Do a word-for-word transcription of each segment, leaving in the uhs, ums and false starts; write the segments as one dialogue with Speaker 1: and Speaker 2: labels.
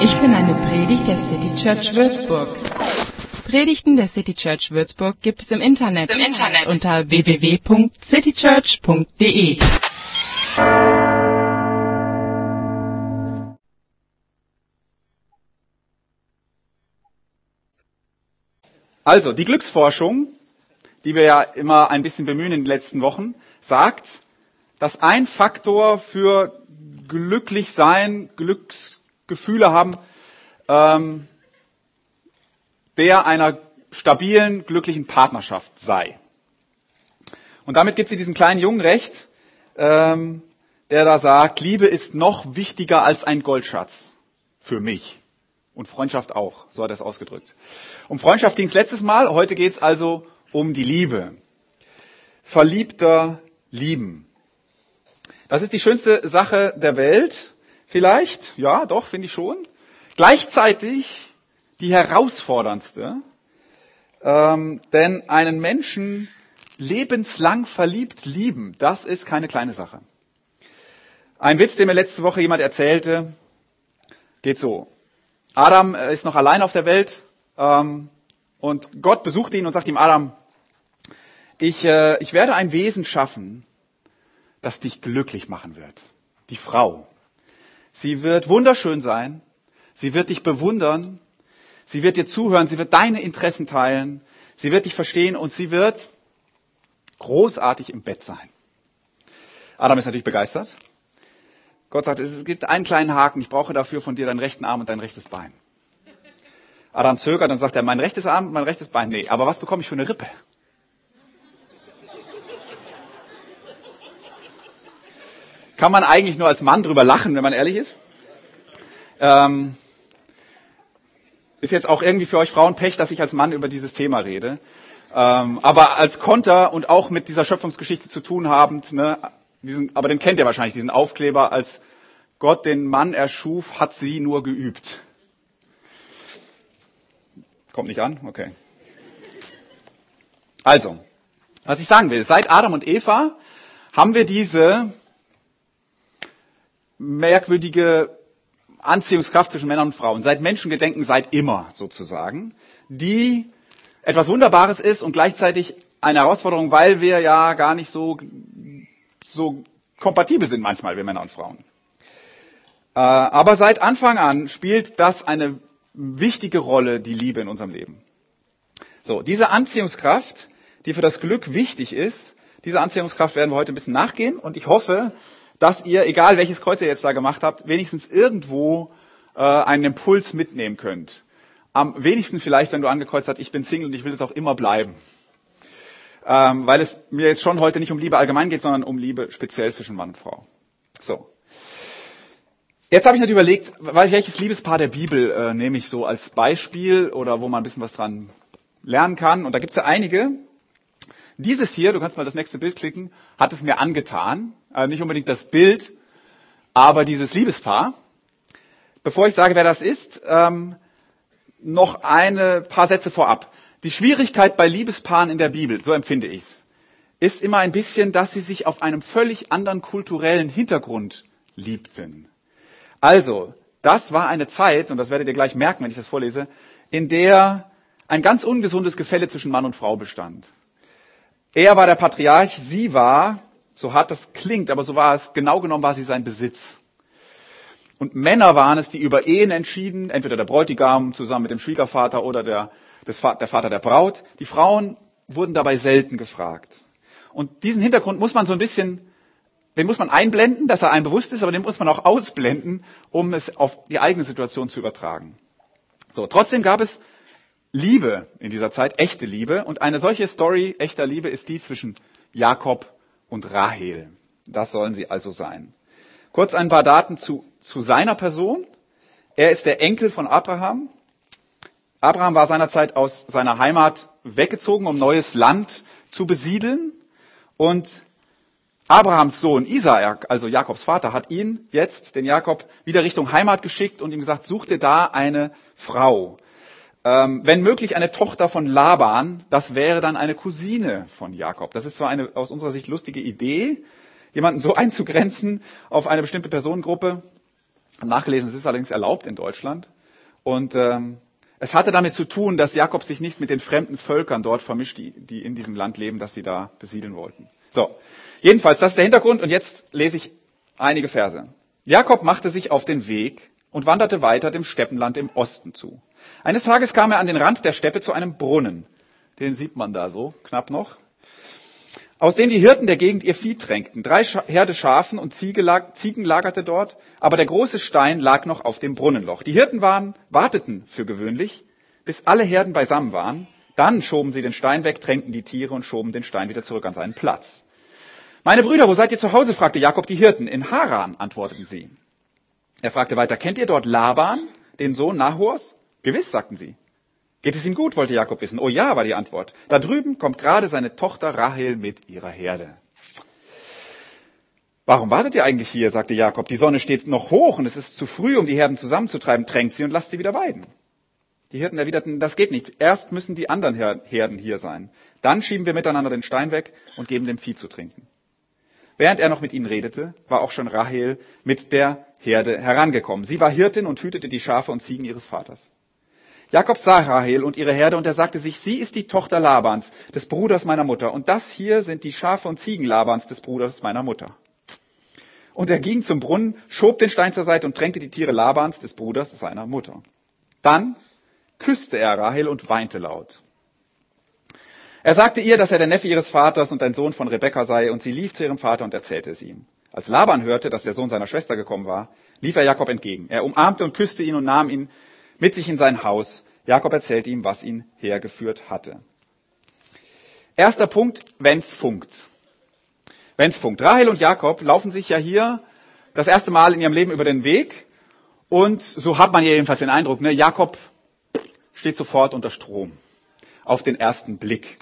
Speaker 1: Ich bin eine Predigt der City Church Würzburg. Predigten der City Church Würzburg gibt es im Internet, Im Internet. unter w w w punkt citychurch punkt d e.
Speaker 2: Also, die Glücksforschung, die wir ja immer ein bisschen bemühen in den letzten Wochen, sagt, dass ein Faktor für glücklich sein, Glücksgefühle haben, ähm, der einer stabilen, glücklichen Partnerschaft sei. Und damit gibt sie diesen kleinen Jungen recht, ähm, der da sagt, Liebe ist noch wichtiger als ein Goldschatz für mich. Und Freundschaft auch, so hat er es ausgedrückt. Um Freundschaft ging es letztes Mal, heute geht es also um die Liebe. Verliebter lieben. Das ist die schönste Sache der Welt, vielleicht, ja doch, finde ich schon. Gleichzeitig die herausforderndste, ähm, denn einen Menschen lebenslang verliebt lieben, das ist keine kleine Sache. Ein Witz, den mir letzte Woche jemand erzählte, geht so. Adam ist noch allein auf der Welt ähm, und Gott besucht ihn und sagt ihm, Adam, ich, äh, ich werde ein Wesen schaffen, das dich glücklich machen wird. Die Frau. Sie wird wunderschön sein, sie wird dich bewundern, sie wird dir zuhören, sie wird deine Interessen teilen, sie wird dich verstehen und sie wird großartig im Bett sein. Adam ist natürlich begeistert. Gott sagt, es gibt einen kleinen Haken, ich brauche dafür von dir deinen rechten Arm und dein rechtes Bein. Adam zögert und sagt er, mein rechtes Arm und mein rechtes Bein, nee, aber was bekomme ich für eine Rippe? Kann man eigentlich nur als Mann drüber lachen, wenn man ehrlich ist. Ähm, ist jetzt auch irgendwie für euch Frauen Pech, dass ich als Mann über dieses Thema rede. Ähm, aber als Konter und auch mit dieser Schöpfungsgeschichte zu tun habend, ne, diesen, aber den kennt ihr wahrscheinlich, diesen Aufkleber, als Gott den Mann erschuf, hat sie nur geübt. Kommt nicht an? Okay. Also, was ich sagen will, seit Adam und Eva haben wir diese merkwürdige Anziehungskraft zwischen Männern und Frauen, seit Menschengedenken, seit immer sozusagen, die etwas Wunderbares ist und gleichzeitig eine Herausforderung, weil wir ja gar nicht so, so kompatibel sind manchmal, wir Männer und Frauen. Äh, aber seit Anfang an spielt das eine wichtige Rolle, die Liebe in unserem Leben. So, diese Anziehungskraft, die für das Glück wichtig ist, diese Anziehungskraft werden wir heute ein bisschen nachgehen und ich hoffe, dass ihr, egal welches Kreuz ihr jetzt da gemacht habt, wenigstens irgendwo äh, einen Impuls mitnehmen könnt. Am wenigsten vielleicht, wenn du angekreuzt hast, ich bin Single und ich will es auch immer bleiben. Ähm, weil es mir jetzt schon heute nicht um Liebe allgemein geht, sondern um Liebe speziell zwischen Mann und Frau. So. Jetzt habe ich natürlich überlegt, welches Liebespaar der Bibel äh, nehme ich so als Beispiel oder wo man ein bisschen was dran lernen kann. Und da gibt es ja einige. Dieses hier, du kannst mal das nächste Bild klicken, hat es mir angetan. Also nicht unbedingt das Bild, aber dieses Liebespaar. Bevor ich sage, wer das ist, ähm, noch ein paar Sätze vorab. Die Schwierigkeit bei Liebespaaren in der Bibel, so empfinde ich es, ist immer ein bisschen, dass sie sich auf einem völlig anderen kulturellen Hintergrund liebten. Also, das war eine Zeit, und das werdet ihr gleich merken, wenn ich das vorlese, in der ein ganz ungesundes Gefälle zwischen Mann und Frau bestand. Er war der Patriarch, sie war, so hart das klingt, aber so war es, genau genommen war sie sein Besitz. Und Männer waren es, die über Ehen entschieden, entweder der Bräutigam zusammen mit dem Schwiegervater oder der, des, der Vater der Braut. Die Frauen wurden dabei selten gefragt. Und diesen Hintergrund muss man so ein bisschen, den muss man einblenden, dass er einem bewusst ist, aber den muss man auch ausblenden, um es auf die eigene Situation zu übertragen. So, trotzdem gab es Liebe in dieser Zeit, echte Liebe. Und eine solche Story echter Liebe ist die zwischen Jakob und Rahel. Das sollen sie also sein. Kurz ein paar Daten zu, zu seiner Person. Er ist der Enkel von Abraham. Abraham war seinerzeit aus seiner Heimat weggezogen, um neues Land zu besiedeln. Und Abrahams Sohn Isaak, also Jakobs Vater, hat ihn jetzt, den Jakob, wieder Richtung Heimat geschickt und ihm gesagt, such dir da eine Frau. Ähm, wenn möglich eine Tochter von Laban, das wäre dann eine Cousine von Jakob. Das ist zwar eine aus unserer Sicht lustige Idee, jemanden so einzugrenzen auf eine bestimmte Personengruppe, habe nachgelesen, es ist allerdings erlaubt in Deutschland. Und ähm, es hatte damit zu tun, dass Jakob sich nicht mit den fremden Völkern dort vermischt, die, die in diesem Land leben, das sie da besiedeln wollten. So, jedenfalls, das ist der Hintergrund und jetzt lese ich einige Verse. Jakob machte sich auf den Weg und wanderte weiter dem Steppenland im Osten zu. Eines Tages kam er an den Rand der Steppe zu einem Brunnen. Den sieht man da so, knapp noch. Aus dem die Hirten der Gegend ihr Vieh tränkten. Drei Herde Schafen und Ziege lag, Ziegen lagerte dort, aber der große Stein lag noch auf dem Brunnenloch. Die Hirten waren, warteten für gewöhnlich, bis alle Herden beisammen waren. Dann schoben sie den Stein weg, tränkten die Tiere und schoben den Stein wieder zurück an seinen Platz. Meine Brüder, wo seid ihr zu Hause? Fragte Jakob die Hirten. In Haran, antworteten sie. Er fragte weiter, kennt ihr dort Laban, den Sohn Nahors? Gewiss, sagten sie. Geht es ihm gut, wollte Jakob wissen. Oh ja, war die Antwort. Da drüben kommt gerade seine Tochter Rahel mit ihrer Herde. Warum wartet ihr eigentlich hier, sagte Jakob. Die Sonne steht noch hoch und es ist zu früh, um die Herden zusammenzutreiben. Tränkt sie und lasst sie wieder weiden. Die Hirten erwiderten, das geht nicht. Erst müssen die anderen Herden hier sein. Dann schieben wir miteinander den Stein weg und geben dem Vieh zu trinken. Während er noch mit ihnen redete, war auch schon Rahel mit der Herde herangekommen. Sie war Hirtin und hütete die Schafe und Ziegen ihres Vaters. Jakob sah Rahel und ihre Herde und er sagte sich, sie ist die Tochter Labans, des Bruders meiner Mutter. Und das hier sind die Schafe und Ziegen Labans, des Bruders meiner Mutter. Und er ging zum Brunnen, schob den Stein zur Seite und tränkte die Tiere Labans, des Bruders seiner Mutter. Dann küsste er Rahel und weinte laut. Er sagte ihr, dass er der Neffe ihres Vaters und ein Sohn von Rebekka sei, und sie lief zu ihrem Vater und erzählte es ihm. Als Laban hörte, dass der Sohn seiner Schwester gekommen war, lief er Jakob entgegen. Er umarmte und küsste ihn und nahm ihn mit sich in sein Haus. Jakob erzählte ihm, was ihn hergeführt hatte. Erster Punkt, wenn's funkt. Wenn's funkt. Rahel und Jakob laufen sich ja hier das erste Mal in ihrem Leben über den Weg. Und so hat man hier jedenfalls den Eindruck, ne, Jakob steht sofort unter Strom. Auf den ersten Blick.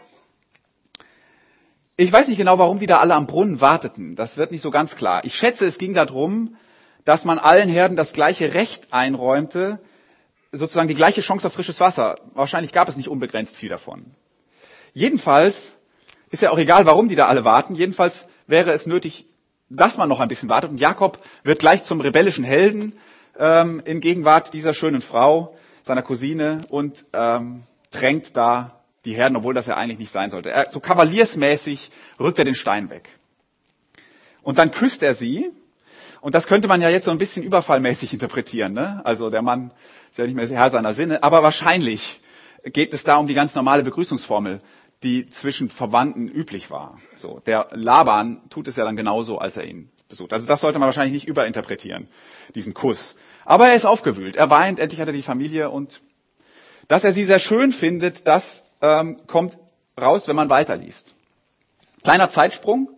Speaker 2: Ich weiß nicht genau, warum die da alle am Brunnen warteten. Das wird nicht so ganz klar. Ich schätze, es ging darum, dass man allen Herden das gleiche Recht einräumte, sozusagen die gleiche Chance auf frisches Wasser. Wahrscheinlich gab es nicht unbegrenzt viel davon. Jedenfalls ist ja auch egal, warum die da alle warten. Jedenfalls wäre es nötig, dass man noch ein bisschen wartet. Und Jakob wird gleich zum rebellischen Helden ähm, in Gegenwart dieser schönen Frau, seiner Cousine, und ähm, drängt da die Herden, obwohl das ja eigentlich nicht sein sollte. Er, so kavaliersmäßig rückt er den Stein weg. Und dann küsst er sie. Und das könnte man ja jetzt so ein bisschen überfallmäßig interpretieren, ne? Also der Mann ist ja nicht mehr Herr seiner Sinne, aber wahrscheinlich geht es da um die ganz normale Begrüßungsformel, die zwischen Verwandten üblich war. So, der Laban tut es ja dann genauso, als er ihn besucht. Also das sollte man wahrscheinlich nicht überinterpretieren, diesen Kuss. Aber er ist aufgewühlt, er weint, endlich hat er die Familie, und dass er sie sehr schön findet, das ähm, kommt raus, wenn man weiterliest. Kleiner Zeitsprung.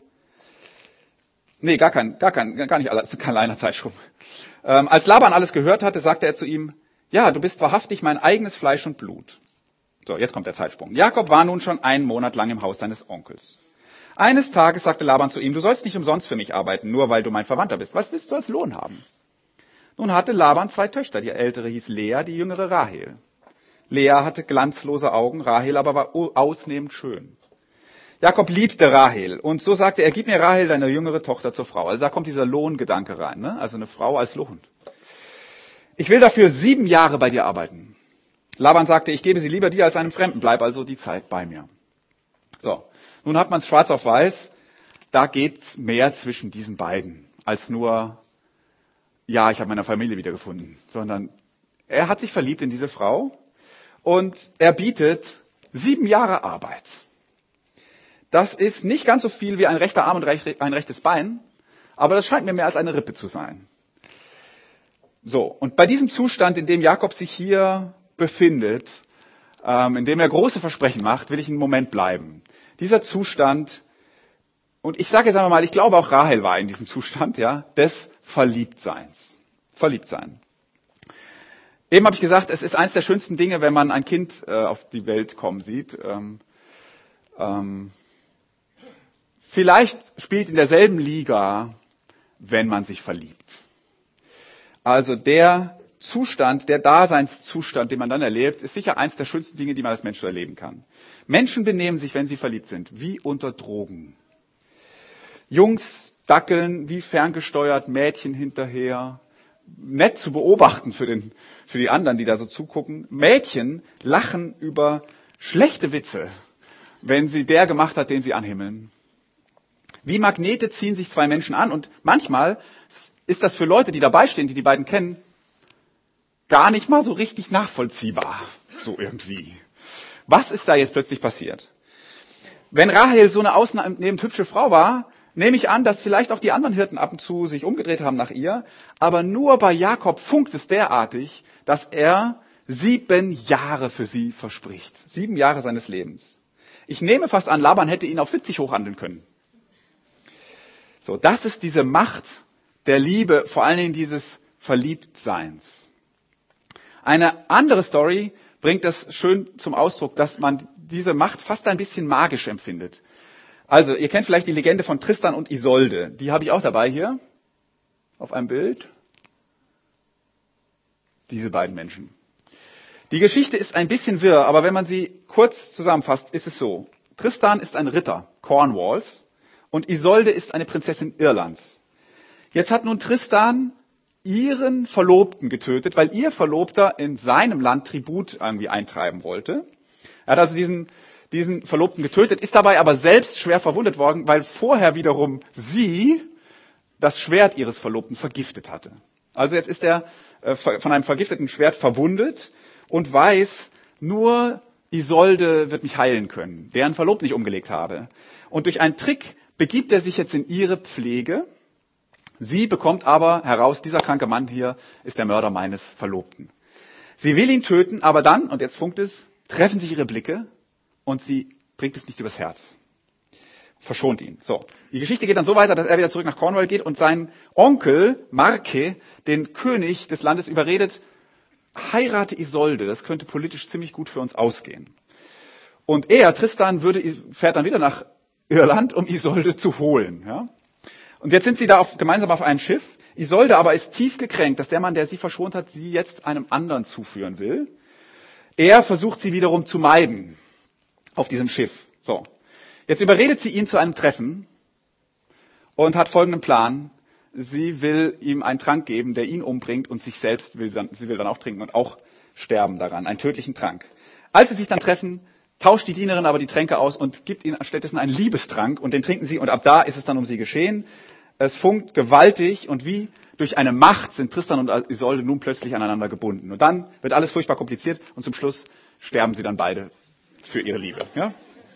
Speaker 2: Nee, gar kein, gar kein, gar nicht kein kleiner Zeitsprung. Ähm, als Laban alles gehört hatte, sagte er zu ihm, ja, du bist wahrhaftig mein eigenes Fleisch und Blut. So, jetzt kommt der Zeitsprung. Jakob war nun schon einen Monat lang im Haus seines Onkels. Eines Tages sagte Laban zu ihm, du sollst nicht umsonst für mich arbeiten, nur weil du mein Verwandter bist. Was willst du als Lohn haben? Nun hatte Laban zwei Töchter. Die ältere hieß Lea, die jüngere Rahel. Lea hatte glanzlose Augen, Rahel aber war ausnehmend schön. Jakob liebte Rahel, und so sagte er, gib mir Rahel, deine jüngere Tochter, zur Frau. Also da kommt dieser Lohngedanke rein, ne? Also eine Frau als Lohn. Ich will dafür sieben Jahre bei dir arbeiten. Laban sagte, ich gebe sie lieber dir als einem Fremden, bleib also die Zeit bei mir. So, nun hat man es schwarz auf weiß, da geht's mehr zwischen diesen beiden, als nur, ja, ich habe meine Familie wiedergefunden, sondern er hat sich verliebt in diese Frau und er bietet sieben Jahre Arbeit. Das ist nicht ganz so viel wie ein rechter Arm und ein rechtes Bein, aber das scheint mir mehr als eine Rippe zu sein. So, und bei diesem Zustand, in dem Jakob sich hier befindet, ähm, in dem er große Versprechen macht, will ich einen Moment bleiben. Dieser Zustand, und ich sage jetzt einmal mal, ich glaube auch Rahel war in diesem Zustand, ja, des Verliebtseins. Verliebtsein. Eben habe ich gesagt, es ist eines der schönsten Dinge, wenn man ein Kind äh, auf die Welt kommen sieht. Ähm, ähm, Vielleicht spielt in derselben Liga, wenn man sich verliebt. Also der Zustand, der Daseinszustand, den man dann erlebt, ist sicher eines der schönsten Dinge, die man als Mensch erleben kann. Menschen benehmen sich, wenn sie verliebt sind, wie unter Drogen. Jungs dackeln wie ferngesteuert Mädchen hinterher, nett zu beobachten für den, für die anderen, die da so zugucken. Mädchen lachen über schlechte Witze, wenn sie der gemacht hat, den sie anhimmeln. Wie Magnete ziehen sich zwei Menschen an und manchmal ist das für Leute, die dabei stehen, die die beiden kennen, gar nicht mal so richtig nachvollziehbar, so irgendwie. Was ist da jetzt plötzlich passiert? Wenn Rahel so eine ausnehmend hübsche Frau war, nehme ich an, dass vielleicht auch die anderen Hirten ab und zu sich umgedreht haben nach ihr, aber nur bei Jakob funkt es derartig, dass er sieben Jahre für sie verspricht. Sieben Jahre seines Lebens. Ich nehme fast an, Laban hätte ihn auf siebzig hochhandeln können. So, das ist diese Macht der Liebe, vor allen Dingen dieses Verliebtseins. Eine andere Story bringt das schön zum Ausdruck, dass man diese Macht fast ein bisschen magisch empfindet. Also, ihr kennt vielleicht die Legende von Tristan und Isolde. Die habe ich auch dabei hier auf einem Bild. Diese beiden Menschen. Die Geschichte ist ein bisschen wirr, aber wenn man sie kurz zusammenfasst, ist es so. Tristan ist ein Ritter Cornwalls und Isolde ist eine Prinzessin Irlands. Jetzt hat nun Tristan ihren Verlobten getötet, weil ihr Verlobter in seinem Land Tribut irgendwie eintreiben wollte. Er hat also diesen, diesen Verlobten getötet, ist dabei aber selbst schwer verwundet worden, weil vorher wiederum sie das Schwert ihres Verlobten vergiftet hatte. Also jetzt ist er äh, von einem vergifteten Schwert verwundet und weiß, nur Isolde wird mich heilen können, deren Verlobten ich umgelegt habe. Und durch einen Trick begibt er sich jetzt in ihre Pflege. Sie bekommt aber heraus, dieser kranke Mann hier ist der Mörder meines Verlobten. Sie will ihn töten, aber dann, und jetzt funkt es, treffen sich ihre Blicke und sie bringt es nicht übers Herz. Verschont ihn. So. Die Geschichte geht dann so weiter, dass er wieder zurück nach Cornwall geht und seinen Onkel Marke, den König des Landes, überredet, heirate Isolde, das könnte politisch ziemlich gut für uns ausgehen. Und er, Tristan, würde, fährt dann wieder nach Irland, um Isolde zu holen. Ja? Und jetzt sind sie da auf, gemeinsam auf einem Schiff. Isolde aber ist tief gekränkt, dass der Mann, der sie verschont hat, sie jetzt einem anderen zuführen will. Er versucht sie wiederum zu meiden auf diesem Schiff. So. Jetzt überredet sie ihn zu einem Treffen und hat folgenden Plan. Sie will ihm einen Trank geben, der ihn umbringt und sich selbst will dann, sie will dann auch trinken und auch sterben daran. Einen tödlichen Trank. Als sie sich dann treffen, tauscht die Dienerin aber die Tränke aus und gibt ihnen stattdessen einen Liebestrank und den trinken sie und ab da ist es dann um sie geschehen. Es funkt gewaltig und wie durch eine Macht sind Tristan und Isolde nun plötzlich aneinander gebunden. Und dann wird alles furchtbar kompliziert und zum Schluss sterben sie dann beide für ihre Liebe. Ja?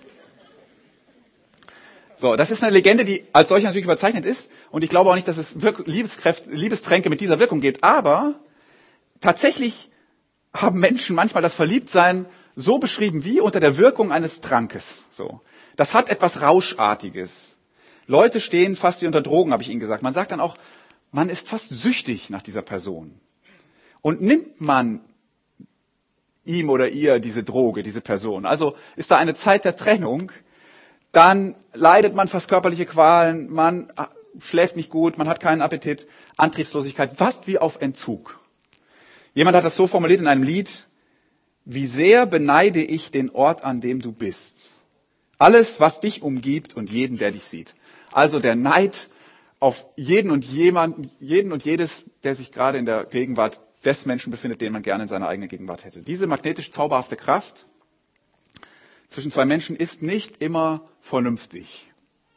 Speaker 2: So, das ist eine Legende, die als solche natürlich überzeichnet ist und ich glaube auch nicht, dass es Liebeskräfte, Liebestränke mit dieser Wirkung gibt, aber tatsächlich haben Menschen manchmal das Verliebtsein so beschrieben wie unter der Wirkung eines Trankes. So, das hat etwas Rauschartiges. Leute stehen fast wie unter Drogen, habe ich Ihnen gesagt. Man sagt dann auch, man ist fast süchtig nach dieser Person. Und nimmt man ihm oder ihr diese Droge, diese Person, also ist da eine Zeit der Trennung, dann leidet man fast körperliche Qualen, man schläft nicht gut, man hat keinen Appetit, Antriebslosigkeit, fast wie auf Entzug. Jemand hat das so formuliert in einem Lied: Wie sehr beneide ich den Ort, an dem du bist. Alles, was dich umgibt und jeden, der dich sieht. Also der Neid auf jeden und jemand, jeden und jedes, der sich gerade in der Gegenwart des Menschen befindet, den man gerne in seiner eigenen Gegenwart hätte. Diese magnetisch zauberhafte Kraft zwischen zwei Menschen ist nicht immer vernünftig.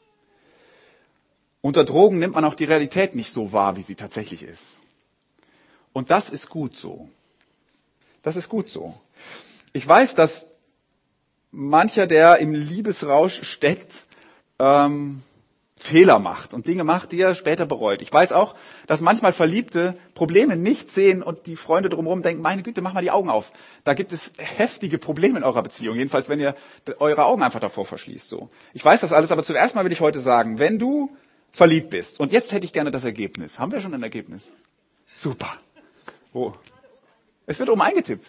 Speaker 2: Unter Drogen nimmt man auch die Realität nicht so wahr, wie sie tatsächlich ist. Und das ist gut so. Das ist gut so. Ich weiß, dass mancher, der im Liebesrausch steckt, ähm, Fehler macht und Dinge macht, die er später bereut. Ich weiß auch, dass manchmal Verliebte Probleme nicht sehen und die Freunde drumherum denken, meine Güte, mach mal die Augen auf. Da gibt es heftige Probleme in eurer Beziehung. Jedenfalls, wenn ihr eure Augen einfach davor verschließt. So. Ich weiß das alles, aber zuerst mal will ich heute sagen, wenn du verliebt bist, und jetzt hätte ich gerne das Ergebnis. Haben wir schon ein Ergebnis? Super. Wo? Es wird oben eingetippt.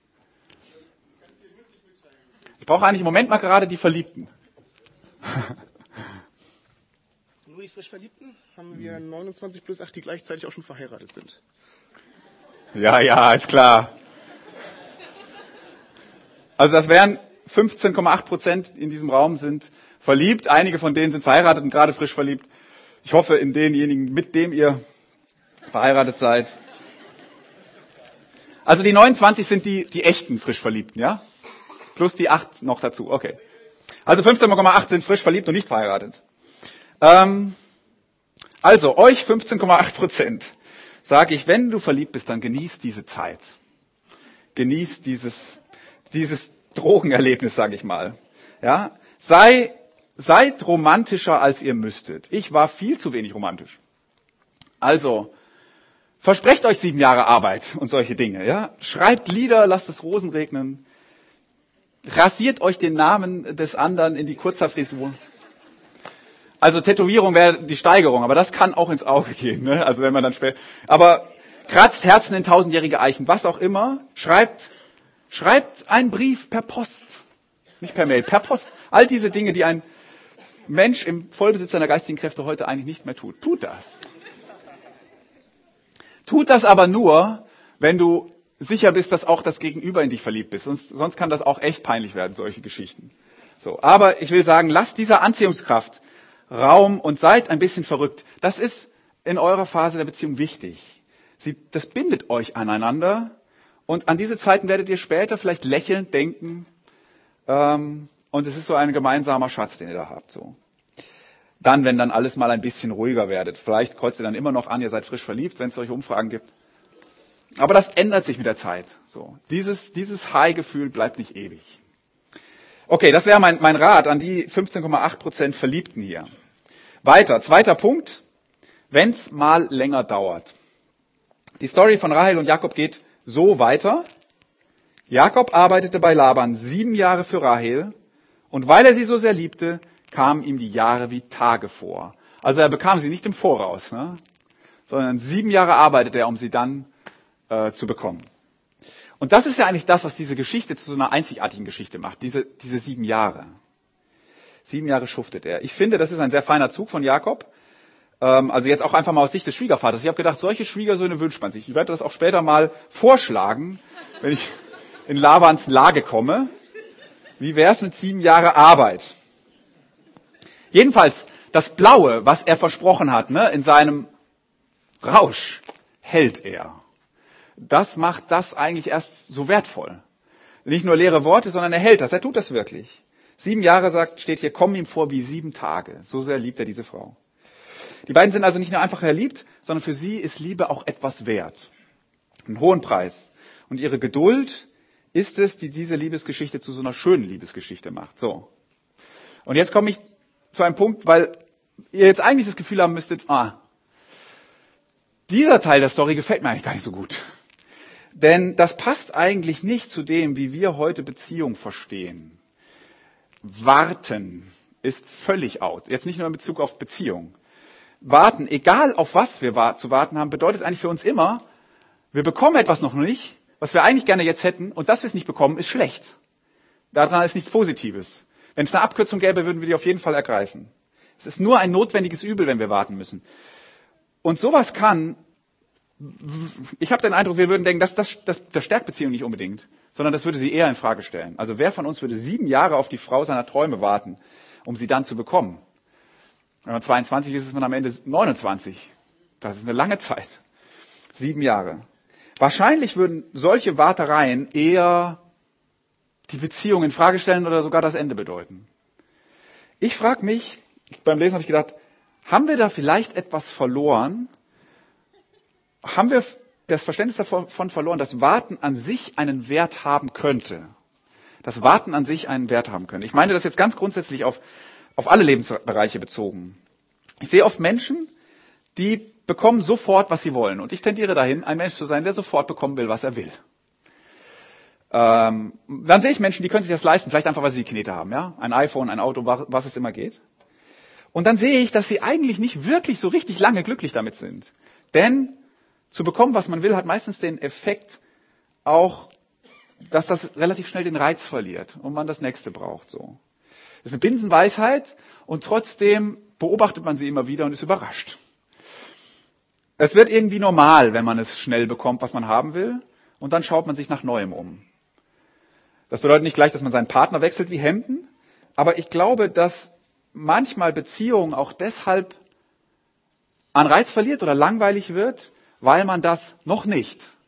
Speaker 2: Ich brauche eigentlich im Moment mal gerade die Verliebten.
Speaker 3: Nur die frisch Verliebten haben wir neunundzwanzig plus acht, die gleichzeitig auch schon verheiratet sind.
Speaker 2: Ja, ja, ist klar. Also das wären fünfzehn Komma acht Prozent in diesem Raum sind verliebt. Einige von denen sind verheiratet und gerade frisch verliebt. Ich hoffe, in denjenigen, mit dem ihr verheiratet seid, Also die neunundzwanzig sind die, die echten frisch Verliebten, ja? Plus die acht noch dazu, okay. Also fünfzehn Komma acht sind frisch verliebt und nicht verheiratet. Ähm, also euch fünfzehn Komma acht Prozent sage ich, wenn du verliebt bist, dann genieß diese Zeit. Genieß dieses, dieses Drogenerlebnis, sage ich mal. Ja? Sei, seid romantischer, als ihr müsstet. Ich war viel zu wenig romantisch. Also, versprecht euch sieben Jahre Arbeit und solche Dinge. Ja? Schreibt Lieder, lasst es Rosen regnen. Rasiert euch den Namen des anderen in die Kurzhaarfrisur. Also Tätowierung wäre die Steigerung, aber das kann auch ins Auge gehen. Ne? Also wenn man dann später. Aber kratzt Herzen in tausendjährige Eichen, was auch immer. Schreibt, schreibt einen Brief per Post, nicht per Mail, per Post. All diese Dinge, die ein Mensch im Vollbesitz seiner geistigen Kräfte heute eigentlich nicht mehr tut. Tut das. Tut das aber nur, wenn du sicher bist, dass auch das Gegenüber in dich verliebt ist. Sonst, sonst kann das auch echt peinlich werden, solche Geschichten. So, aber ich will sagen, lasst dieser Anziehungskraft Raum und seid ein bisschen verrückt. Das ist in eurer Phase der Beziehung wichtig. Sie, das bindet euch aneinander und an diese Zeiten werdet ihr später vielleicht lächelnd denken ähm, und es ist so ein gemeinsamer Schatz, den ihr da habt. So. Dann, wenn dann alles mal ein bisschen ruhiger werdet. Vielleicht kreuzt ihr dann immer noch an, ihr seid frisch verliebt, wenn es solche Umfragen gibt. Aber das ändert sich mit der Zeit. So. Dieses, dieses High-Gefühl bleibt nicht ewig. Okay, das wäre mein, mein Rat an die fünfzehn Komma acht Prozent Verliebten hier. Weiter, zweiter Punkt, wenn es mal länger dauert. Die Story von Rahel und Jakob geht so weiter. Jakob arbeitete bei Laban sieben Jahre für Rahel und weil er sie so sehr liebte, kamen ihm die Jahre wie Tage vor. Also er bekam sie nicht im Voraus, ne? Sondern sieben Jahre arbeitete er, um sie dann äh, zu bekommen. Und das ist ja eigentlich das, was diese Geschichte zu so einer einzigartigen Geschichte macht, diese, diese sieben Jahre. Sieben Jahre schuftet er. Ich finde, das ist ein sehr feiner Zug von Jakob. Ähm, also jetzt auch einfach mal aus Sicht des Schwiegervaters. Ich habe gedacht, solche Schwiegersöhne wünscht man sich. Ich werde das auch später mal vorschlagen, wenn ich in Labans Lage komme. Wie wäre es mit sieben Jahre Arbeit? Jedenfalls, das Blaue, was er versprochen hat, ne, in seinem Rausch, hält er. Das macht das eigentlich erst so wertvoll. Nicht nur leere Worte, sondern er hält das. Er tut das wirklich. Sieben Jahre, sagt, steht hier, kommen ihm vor wie sieben Tage. So sehr liebt er diese Frau. Die beiden sind also nicht nur einfach verliebt, sondern für sie ist Liebe auch etwas wert. Einen hohen Preis. Und ihre Geduld ist es, die diese Liebesgeschichte zu so einer schönen Liebesgeschichte macht. So. Und jetzt komme ich zu einem Punkt, weil ihr jetzt eigentlich das Gefühl haben müsstet, ah, dieser Teil der Story gefällt mir eigentlich gar nicht so gut. Denn das passt eigentlich nicht zu dem, wie wir heute Beziehung verstehen. Warten ist völlig out. Jetzt nicht nur in Bezug auf Beziehung. Warten, egal auf was wir zu warten haben, bedeutet eigentlich für uns immer, wir bekommen etwas noch nicht, was wir eigentlich gerne jetzt hätten, und dass wir es nicht bekommen, ist schlecht. Daran ist nichts Positives. Wenn es eine Abkürzung gäbe, würden wir die auf jeden Fall ergreifen. Es ist nur ein notwendiges Übel, wenn wir warten müssen. Und sowas kann, ich habe den Eindruck, wir würden denken, das, das, das, das stärkt Beziehung nicht unbedingt, sondern das würde sie eher in Frage stellen. Also wer von uns würde sieben Jahre auf die Frau seiner Träume warten, um sie dann zu bekommen? Wenn man zweiundzwanzig ist, ist man am Ende neunundzwanzig. Das ist eine lange Zeit. Sieben Jahre. Wahrscheinlich würden solche Wartereien eher die Beziehung in Frage stellen oder sogar das Ende bedeuten. Ich frage mich, beim Lesen habe ich gedacht, haben wir da vielleicht etwas verloren? Haben wir das Verständnis davon verloren, dass Warten an sich einen Wert haben könnte? Dass Warten an sich einen Wert haben könnte. Ich meine das jetzt ganz grundsätzlich auf, auf alle Lebensbereiche bezogen. Ich sehe oft Menschen, die bekommen sofort, was sie wollen. Und ich tendiere dahin, ein Mensch zu sein, der sofort bekommen will, was er will. Ähm, dann sehe ich Menschen, die können sich das leisten, vielleicht einfach, weil sie die Knete haben. Ja? Ein iPhone, ein Auto, was es immer geht. Und dann sehe ich, dass sie eigentlich nicht wirklich so richtig lange glücklich damit sind. Denn zu bekommen, was man will, hat meistens den Effekt auch, dass das relativ schnell den Reiz verliert und man das Nächste braucht. So. Das ist eine Binsenweisheit und trotzdem beobachtet man sie immer wieder und ist überrascht. Es wird irgendwie normal, wenn man es schnell bekommt, was man haben will, und dann schaut man sich nach Neuem um. Das bedeutet nicht gleich, dass man seinen Partner wechselt wie Hemden, aber ich glaube, dass manchmal Beziehung auch deshalb an Reiz verliert oder langweilig wird, weil man das noch nicht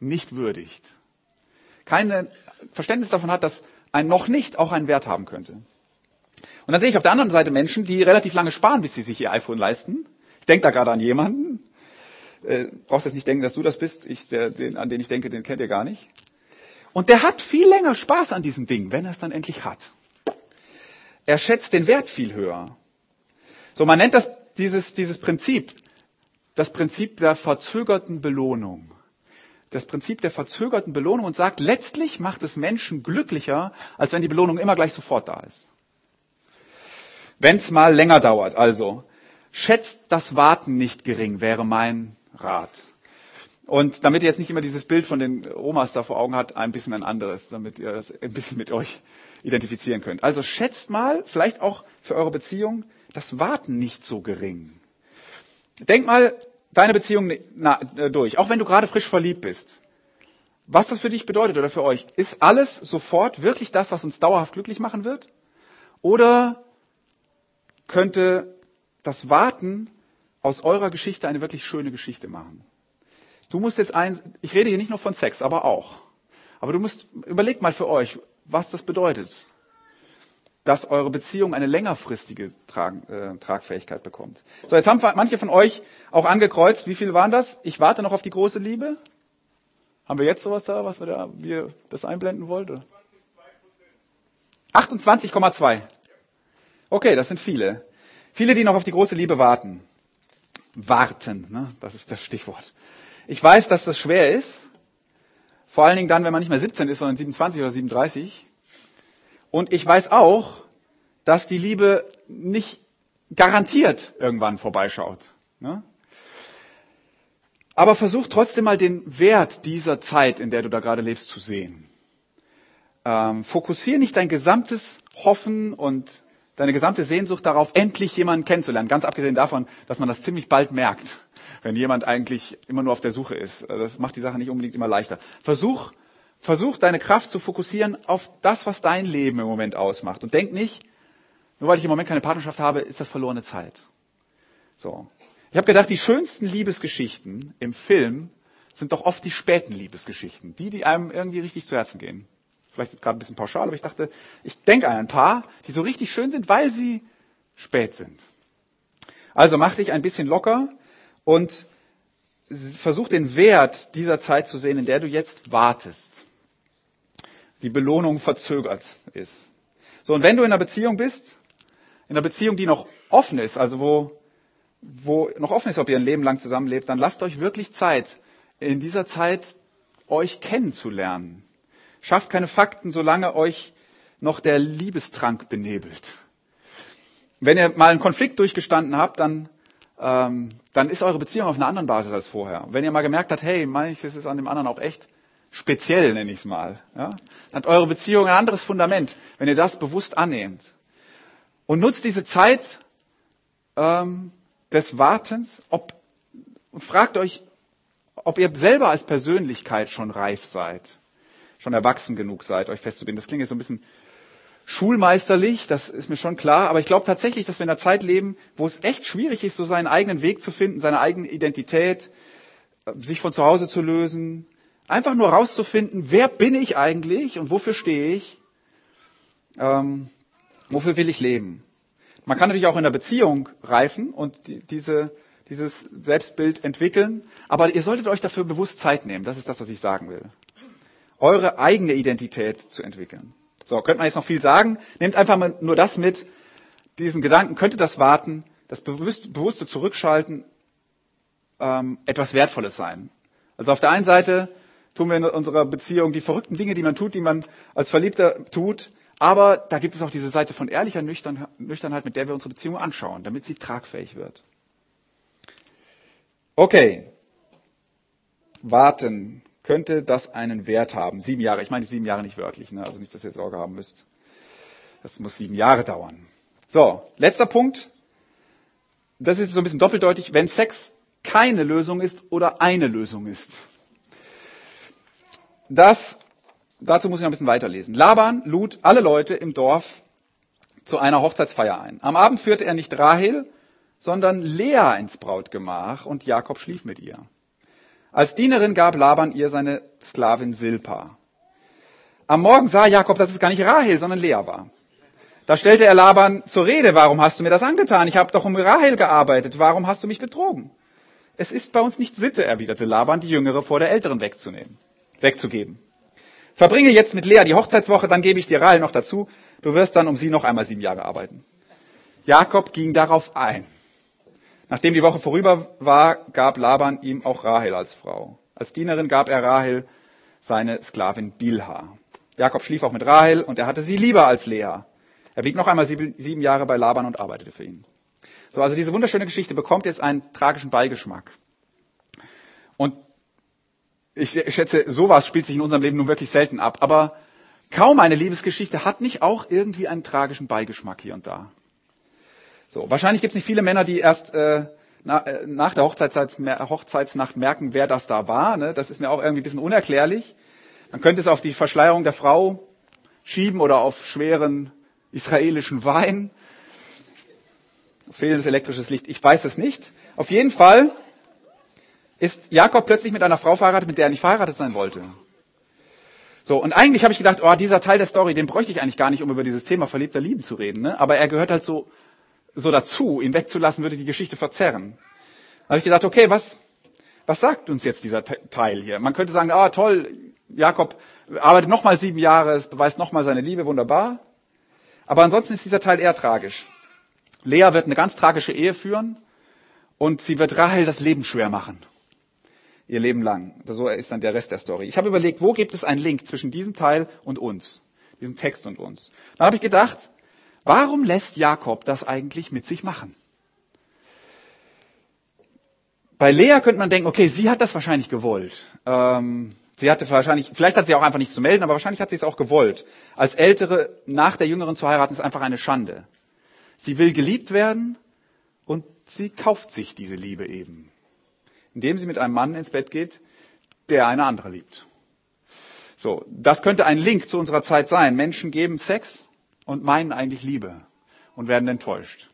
Speaker 2: nicht würdigt. Kein Verständnis davon hat, dass ein noch nicht auch einen Wert haben könnte. Und dann sehe ich auf der anderen Seite Menschen, die relativ lange sparen, bis sie sich ihr iPhone leisten. Ich denke da gerade an jemanden. Äh, brauchst jetzt nicht denken, dass du das bist. Ich, der, den, an den ich denke, den kennt ihr gar nicht. Und der hat viel länger Spaß an diesem Ding, wenn er es dann endlich hat. Er schätzt den Wert viel höher. So, man nennt das dieses, dieses Prinzip, das Prinzip der verzögerten Belohnung. Das Prinzip der verzögerten Belohnung und sagt, letztlich macht es Menschen glücklicher, als wenn die Belohnung immer gleich sofort da ist. Wenn es mal länger dauert, also schätzt das Warten nicht gering, wäre mein Rat. Und damit ihr jetzt nicht immer dieses Bild von den Omas da vor Augen habt, ein bisschen ein anderes, damit ihr das ein bisschen mit euch identifizieren könnt. Also schätzt mal, vielleicht auch für eure Beziehung, das Warten nicht so gering. Denk mal deine Beziehung na, durch, auch wenn du gerade frisch verliebt bist. Was das für dich bedeutet oder für euch. Ist alles sofort wirklich das, was uns dauerhaft glücklich machen wird? Oder könnte das Warten aus eurer Geschichte eine wirklich schöne Geschichte machen? Du musst jetzt eins, ich rede hier nicht nur von Sex, aber auch. Aber du musst, überlegt mal für euch, was das bedeutet, dass eure Beziehung eine längerfristige Trag, äh, Tragfähigkeit bekommt. So, jetzt haben manche von euch auch angekreuzt. Wie viele waren das? Ich warte noch auf die große Liebe. Haben wir jetzt sowas da, was wir da, wir das einblenden wollten? achtundzwanzig Komma zwei. Okay, das sind viele. Viele, die noch auf die große Liebe warten. Warten, ne? Das ist das Stichwort. Ich weiß, dass das schwer ist. Vor allen Dingen dann, wenn man nicht mehr siebzehn ist, sondern siebenundzwanzig oder siebenunddreißig. Und ich weiß auch, dass die Liebe nicht garantiert irgendwann vorbeischaut. Ne? Aber versuch trotzdem mal den Wert dieser Zeit, in der du da gerade lebst, zu sehen. Ähm, fokussier nicht dein gesamtes Hoffen und deine gesamte Sehnsucht darauf, endlich jemanden kennenzulernen. Ganz abgesehen davon, dass man das ziemlich bald merkt, wenn jemand eigentlich immer nur auf der Suche ist. Das macht die Sache nicht unbedingt immer leichter. Versuch, versuch deine Kraft zu fokussieren auf das, was dein Leben im Moment ausmacht. Und denk nicht, nur weil ich im Moment keine Partnerschaft habe, ist das verlorene Zeit. So. Ich habe gedacht, die schönsten Liebesgeschichten im Film sind doch oft die späten Liebesgeschichten. Die, die einem irgendwie richtig zu Herzen gehen. Vielleicht gerade ein bisschen pauschal, aber ich dachte, ich denke an ein paar, die so richtig schön sind, weil sie spät sind. Also mach dich ein bisschen locker und versuch den Wert dieser Zeit zu sehen, in der du jetzt wartest. Die Belohnung verzögert ist. So, und wenn du in einer Beziehung bist, in einer Beziehung, die noch offen ist, also wo, wo noch offen ist, ob ihr ein Leben lang zusammenlebt, dann lasst euch wirklich Zeit, in dieser Zeit euch kennenzulernen. Schafft keine Fakten, solange euch noch der Liebestrank benebelt. Wenn ihr mal einen Konflikt durchgestanden habt, dann, ähm, dann ist eure Beziehung auf einer anderen Basis als vorher. Wenn ihr mal gemerkt habt, hey, manches ist an dem anderen auch echt speziell, nenne ich es mal, ja, dann hat eure Beziehung ein anderes Fundament, wenn ihr das bewusst annehmt. Und nutzt diese Zeit ähm, des Wartens, ob, und fragt euch, ob ihr selber als Persönlichkeit schon reif seid. Schon erwachsen genug seid, euch festzubinden. Das klingt jetzt so ein bisschen schulmeisterlich, das ist mir schon klar, aber ich glaube tatsächlich, dass wir in einer Zeit leben, wo es echt schwierig ist, so seinen eigenen Weg zu finden, seine eigene Identität, sich von zu Hause zu lösen, einfach nur rauszufinden, wer bin ich eigentlich und wofür stehe ich, ähm, wofür will ich leben. Man kann natürlich auch in der Beziehung reifen und die, diese, dieses Selbstbild entwickeln, aber ihr solltet euch dafür bewusst Zeit nehmen, das ist das, was ich sagen will. Eure eigene Identität zu entwickeln. So, könnte man jetzt noch viel sagen. Nehmt einfach mal nur das mit, diesen Gedanken, könnte das Warten, das bewusste, bewusste Zurückschalten, ähm, etwas Wertvolles sein. Also auf der einen Seite tun wir in unserer Beziehung die verrückten Dinge, die man tut, die man als Verliebter tut, aber da gibt es auch diese Seite von ehrlicher Nüchtern, Nüchternheit, mit der wir unsere Beziehung anschauen, damit sie tragfähig wird. Okay. Warten. Könnte das einen Wert haben? Sieben Jahre. Ich meine die sieben Jahre nicht wörtlich, ne? Also nicht, dass ihr Sorge haben müsst. Das muss sieben Jahre dauern. So, letzter Punkt. Das ist so ein bisschen doppeldeutig. Wenn Sex keine Lösung ist oder eine Lösung ist. Das, dazu muss ich noch ein bisschen weiterlesen. Laban lud alle Leute im Dorf zu einer Hochzeitsfeier ein. Am Abend führte er nicht Rahel, sondern Lea ins Brautgemach und Jakob schlief mit ihr. Als Dienerin gab Laban ihr seine Sklavin Silpa. Am Morgen sah Jakob, dass es gar nicht Rahel, sondern Lea war. Da stellte er Laban zur Rede, warum hast du mir das angetan? Ich habe doch um Rahel gearbeitet, warum hast du mich betrogen? Es ist bei uns nicht Sitte, erwiderte Laban, die Jüngere vor der Älteren wegzunehmen, wegzugeben. Verbringe jetzt mit Lea die Hochzeitswoche, dann gebe ich dir Rahel noch dazu, du wirst dann um sie noch einmal sieben Jahre arbeiten. Jakob ging darauf ein. Nachdem die Woche vorüber war, gab Laban ihm auch Rahel als Frau. Als Dienerin gab er Rahel seine Sklavin Bilha. Jakob schlief auch mit Rahel und er hatte sie lieber als Lea. Er blieb noch einmal sieben, sieben Jahre bei Laban und arbeitete für ihn. So, also diese wunderschöne Geschichte bekommt jetzt einen tragischen Beigeschmack. Und ich schätze, sowas spielt sich in unserem Leben nun wirklich selten ab. Aber kaum eine Liebesgeschichte hat nicht auch irgendwie einen tragischen Beigeschmack hier und da. So, wahrscheinlich gibt es nicht viele Männer, die erst äh, na, äh, nach der Hochzeitsnacht merken, wer das da war. Ne? Das ist mir auch irgendwie ein bisschen unerklärlich. Man könnte es auf die Verschleierung der Frau schieben oder auf schweren israelischen Wein. Fehlendes elektrisches Licht, ich weiß es nicht. Auf jeden Fall ist Jakob plötzlich mit einer Frau verheiratet, mit der er nicht verheiratet sein wollte. So, und eigentlich habe ich gedacht, oh, dieser Teil der Story, den bräuchte ich eigentlich gar nicht, um über dieses Thema verliebter Liebe zu reden. Ne? Aber er gehört halt so, so dazu. Ihn wegzulassen, würde die Geschichte verzerren. Da habe ich gedacht, okay, was, was sagt uns jetzt dieser Teil hier? Man könnte sagen, ah, toll, Jakob arbeitet nochmal sieben Jahre, es beweist nochmal seine Liebe, wunderbar. Aber ansonsten ist dieser Teil eher tragisch. Lea wird eine ganz tragische Ehe führen und sie wird Rahel das Leben schwer machen. Ihr Leben lang. So ist dann der Rest der Story. Ich habe überlegt, wo gibt es einen Link zwischen diesem Teil und uns, diesem Text und uns. Dann habe ich gedacht, warum lässt Jakob das eigentlich mit sich machen? Bei Lea könnte man denken, okay, sie hat das wahrscheinlich gewollt. Ähm, sie hatte wahrscheinlich, vielleicht hat sie auch einfach nichts zu melden, aber wahrscheinlich hat sie es auch gewollt. Als Ältere nach der Jüngeren zu heiraten, ist einfach eine Schande. Sie will geliebt werden und sie kauft sich diese Liebe eben, indem sie mit einem Mann ins Bett geht, der eine andere liebt. So, das könnte ein Link zu unserer Zeit sein. Menschen geben Sex und meinen eigentlich Liebe und werden enttäuscht.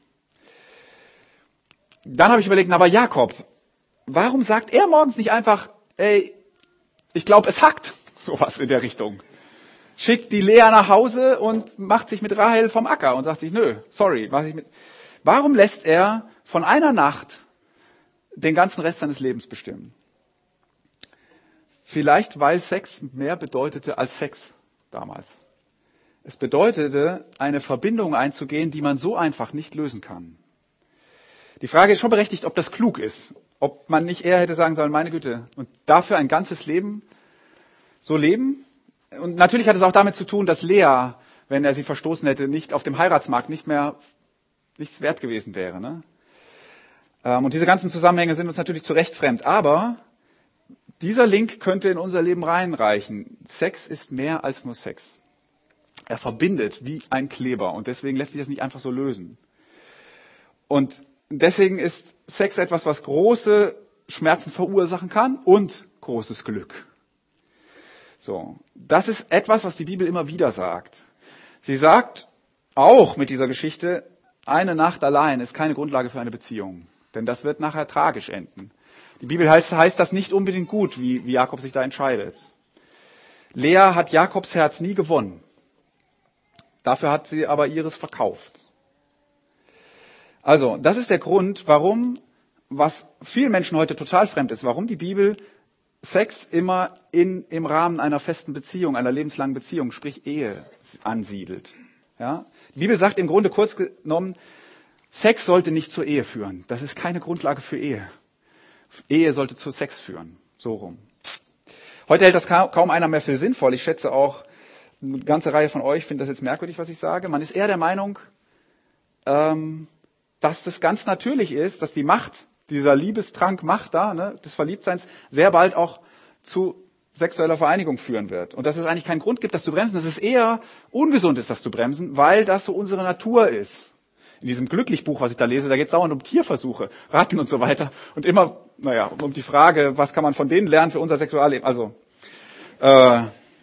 Speaker 2: Dann habe ich überlegt, aber Jakob, warum sagt er morgens nicht einfach, ey, ich glaube, es hackt, sowas in der Richtung. Schickt die Lea nach Hause und macht sich mit Rahel vom Acker und sagt sich, nö, sorry, mach ich mit. Warum lässt er von einer Nacht den ganzen Rest seines Lebens bestimmen? Vielleicht, weil Sex mehr bedeutete als Sex damals. Es bedeutete, eine Verbindung einzugehen, die man so einfach nicht lösen kann. Die Frage ist schon berechtigt, ob das klug ist. Ob man nicht eher hätte sagen sollen, meine Güte, und dafür ein ganzes Leben so leben? Und natürlich hat es auch damit zu tun, dass Lea, wenn er sie verstoßen hätte, nicht auf dem Heiratsmarkt nicht mehr nichts wert gewesen wäre. Ne? Und diese ganzen Zusammenhänge sind uns natürlich zu Recht fremd. Aber dieser Link könnte in unser Leben reinreichen. Sex ist mehr als nur Sex. Er verbindet wie ein Kleber und deswegen lässt sich das nicht einfach so lösen. Und deswegen ist Sex etwas, was große Schmerzen verursachen kann und großes Glück. So, das ist etwas, was die Bibel immer wieder sagt. Sie sagt auch mit dieser Geschichte, eine Nacht allein ist keine Grundlage für eine Beziehung. Denn das wird nachher tragisch enden. Die Bibel heißt, heißt das nicht unbedingt gut, wie, wie Jakob sich da entscheidet. Lea hat Jakobs Herz nie gewonnen. Dafür hat sie aber ihres verkauft. Also, das ist der Grund, warum, was vielen Menschen heute total fremd ist, warum die Bibel Sex immer in, im Rahmen einer festen Beziehung, einer lebenslangen Beziehung, sprich Ehe, ansiedelt. Ja? Die Bibel sagt im Grunde kurz genommen, Sex sollte nicht zur Ehe führen. Das ist keine Grundlage für Ehe. Ehe sollte zu Sex führen. So rum. Heute hält das kaum einer mehr für sinnvoll. Ich schätze auch, eine ganze Reihe von euch findet das jetzt merkwürdig, was ich sage. Man ist eher der Meinung, ähm, dass das ganz natürlich ist, dass die Macht, dieser Liebestrank Macht da, ne, des Verliebtseins, sehr bald auch zu sexueller Vereinigung führen wird. Und dass es eigentlich keinen Grund gibt, das zu bremsen, dass es eher ungesund ist, das zu bremsen, weil das so unsere Natur ist. In diesem Glücklich-Buch, was ich da lese, da geht es dauernd um Tierversuche, Ratten und so weiter. Und immer, naja, um die Frage, was kann man von denen lernen für unser Sexualleben. Also, äh,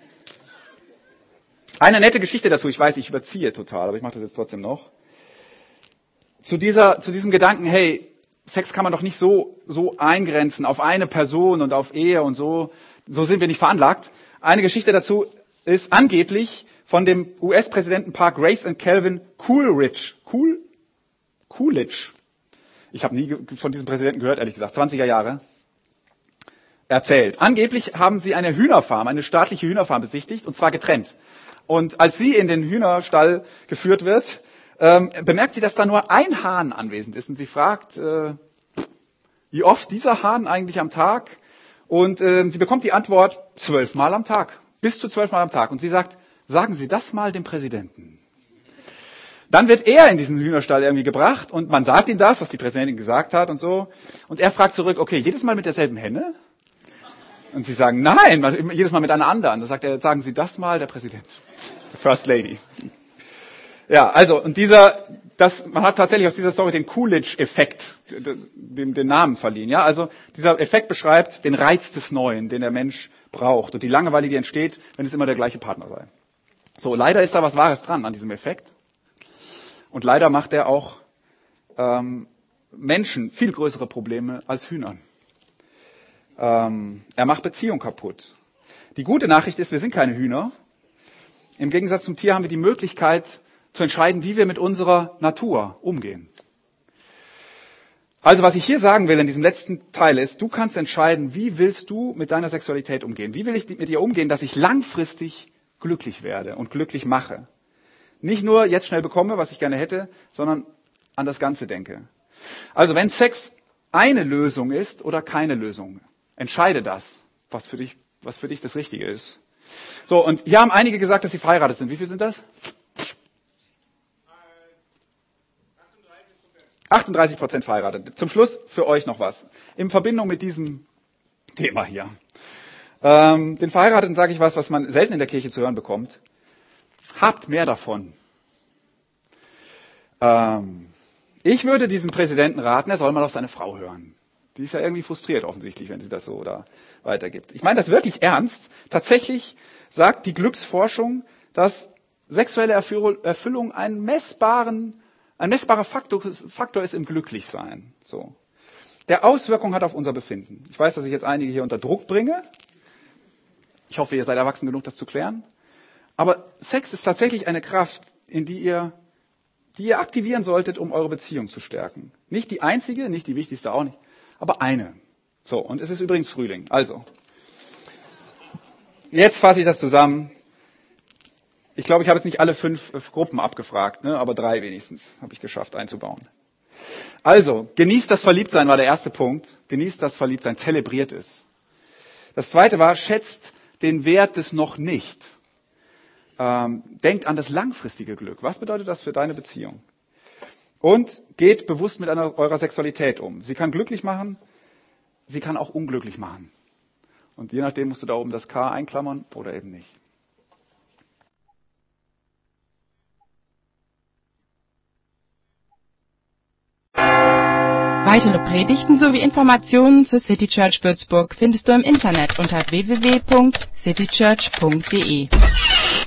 Speaker 2: eine nette Geschichte dazu, ich weiß, ich überziehe total, aber ich mache das jetzt trotzdem noch. Zu dieser, zu diesem Gedanken, hey, Sex kann man doch nicht so, so eingrenzen auf eine Person und auf Ehe und so. So sind wir nicht veranlagt. Eine Geschichte dazu ist angeblich von dem U S-Präsidenten Paar Grace und Calvin Coolidge. Cool? Coolidge. Ich habe nie von diesem Präsidenten gehört, ehrlich gesagt. zwanziger Jahre. Erzählt. Angeblich haben sie eine Hühnerfarm, eine staatliche Hühnerfarm besichtigt, und zwar getrennt. Und als sie in den Hühnerstall geführt wird, ähm, bemerkt sie, dass da nur ein Hahn anwesend ist. Und sie fragt, äh, wie oft dieser Hahn eigentlich am Tag? Und äh, sie bekommt die Antwort, zwölfmal am Tag. Bis zu zwölfmal am Tag. Und sie sagt, sagen Sie das mal dem Präsidenten. Dann wird er in diesen Hühnerstall irgendwie gebracht und man sagt ihm das, was die Präsidentin gesagt hat und so. Und er fragt zurück, okay, jedes Mal mit derselben Henne? Und sie sagen, nein, jedes Mal mit einer anderen. Da sagt er, sagen Sie das mal der Präsident. First Lady. Ja, also, und dieser, das, man hat tatsächlich aus dieser Story den Coolidge-Effekt, den, den Namen verliehen, ja. Also, dieser Effekt beschreibt den Reiz des Neuen, den der Mensch braucht und die Langeweile, die entsteht, wenn es immer der gleiche Partner sei. So, leider ist da was Wahres dran an diesem Effekt. Und leider macht er auch, ähm, Menschen viel größere Probleme als Hühnern. Ähm, er macht Beziehung kaputt. Die gute Nachricht ist, wir sind keine Hühner. Im Gegensatz zum Tier haben wir die Möglichkeit zu entscheiden, wie wir mit unserer Natur umgehen. Also was ich hier sagen will in diesem letzten Teil ist, du kannst entscheiden, wie willst du mit deiner Sexualität umgehen? Wie will ich mit ihr umgehen, dass ich langfristig glücklich werde und glücklich mache? Nicht nur jetzt schnell bekomme, was ich gerne hätte, sondern an das Ganze denke. Also wenn Sex eine Lösung ist oder keine Lösung, entscheide das, was für dich, was für dich das Richtige ist. So, und hier haben einige gesagt, dass sie verheiratet sind. Wie viel sind das? achtunddreißig Prozent verheiratet. Zum Schluss für euch noch was. In Verbindung mit diesem Thema hier. Ähm, den Verheirateten sage ich was, was man selten in der Kirche zu hören bekommt. Habt mehr davon. Ähm, ich würde diesem Präsidenten raten, er soll mal auf seine Frau hören. Die ist ja irgendwie frustriert offensichtlich, wenn sie das so da weitergibt. Ich meine das wirklich ernst. Tatsächlich sagt die Glücksforschung, dass sexuelle Erfüllung einen messbaren, ein messbarer Faktor, Faktor ist im Glücklichsein. So. Der Auswirkungen hat auf unser Befinden. Ich weiß, dass ich jetzt einige hier unter Druck bringe. Ich hoffe, ihr seid erwachsen genug, das zu klären. Aber Sex ist tatsächlich eine Kraft, in die ihr, die ihr aktivieren solltet, um eure Beziehung zu stärken. Nicht die einzige, nicht die wichtigste auch nicht, aber eine. So, und es ist übrigens Frühling. Also, jetzt fasse ich das zusammen. Ich glaube, ich habe jetzt nicht alle fünf Gruppen abgefragt, ne, aber drei wenigstens habe ich geschafft einzubauen. Also, genießt das Verliebtsein war der erste Punkt. Genießt das Verliebtsein, zelebriert es. Das zweite war, schätzt den Wert des noch nicht. Ähm, denkt an das langfristige Glück. Was bedeutet das für deine Beziehung? Und geht bewusst mit einer, eurer Sexualität um. Sie kann glücklich machen, sie kann auch unglücklich machen. Und je nachdem musst du da oben das K einklammern oder eben nicht.
Speaker 1: Weitere Predigten sowie Informationen zur City Church Würzburg findest du im Internet unter w w w punkt city church punkt d e.